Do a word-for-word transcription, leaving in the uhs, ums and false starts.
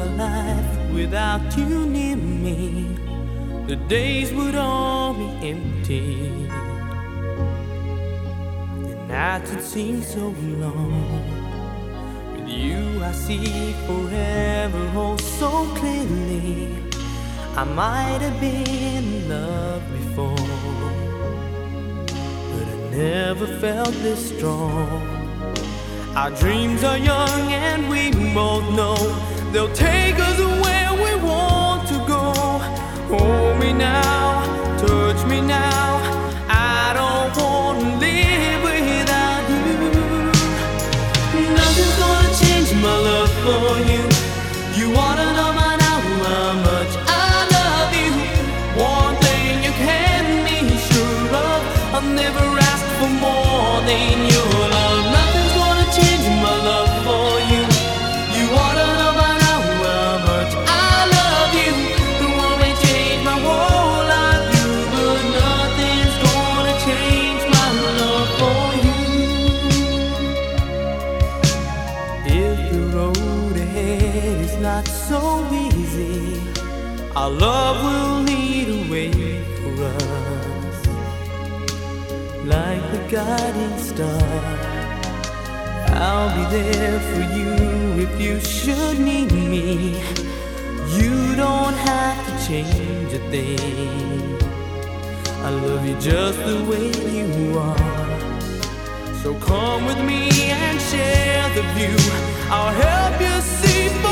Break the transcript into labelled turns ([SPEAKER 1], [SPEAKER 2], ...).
[SPEAKER 1] my life without you near me. The days would all be empty. The nights would seem so long. With you I see forever oh so clearly. I might have been in love before, but I never felt this strong. Our dreams are young and we both know they'll take us where we want to go. Hold me now, touch me now. I don't want to live without you. Nothing's gonna change my love for you. You wanna know by now how much I love you. One thing you can be sure of, I'll never ask for more than your love. Nothing's gonna change my love for you. You wanna know by now how much I love you. The one may change my whole life, you, but nothing's gonna change my love for you. If the road ahead is not so easy, our love will lead a way for us, like the guiding star. I'll be there for you if you should need me. You don't have to change a thing. I love you just the way you are. So come with me and share the view. I'll help you see.